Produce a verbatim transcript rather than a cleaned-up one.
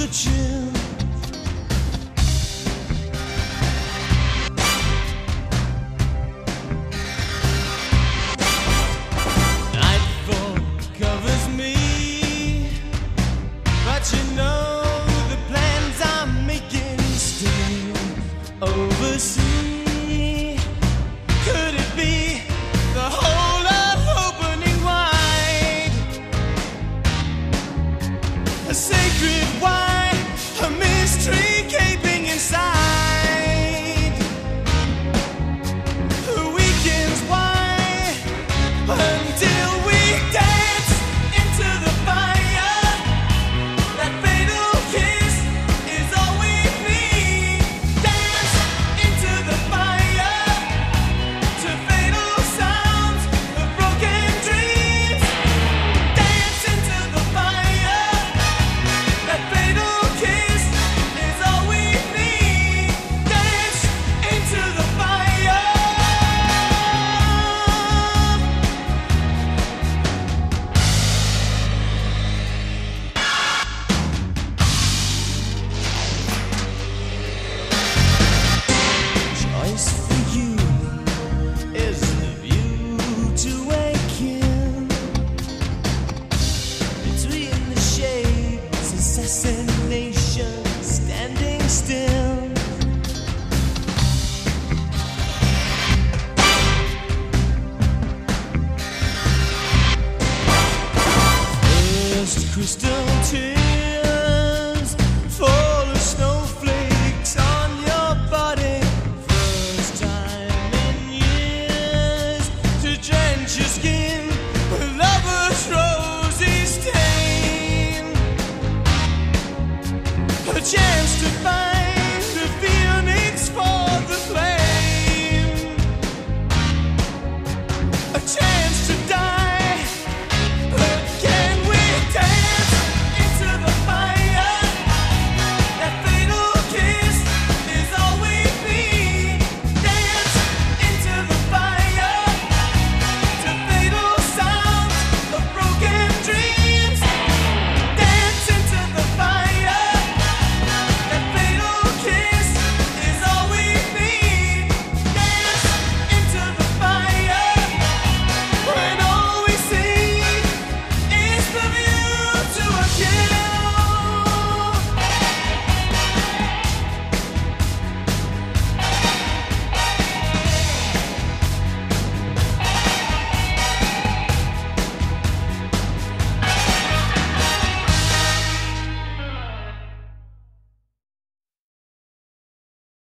chill. Nightfall covers me, but you know the plans I'm making still oversee. Could it be the whole of opening wide? A sacred wine, a mystery gaping inside. The weekends wide until we dance into the fire. That fatal kiss is all we need. Dance into the fire to fatal sounds of broken dreams. Dance into the fire. That fatal kiss is all we need. Dance into the fire. Choice for you is the view to waken between the shades, assassination standing still. First crystal tears fall as snowflakes on your body. First time in years to drench your skin with lover's rosy stain. A chance to find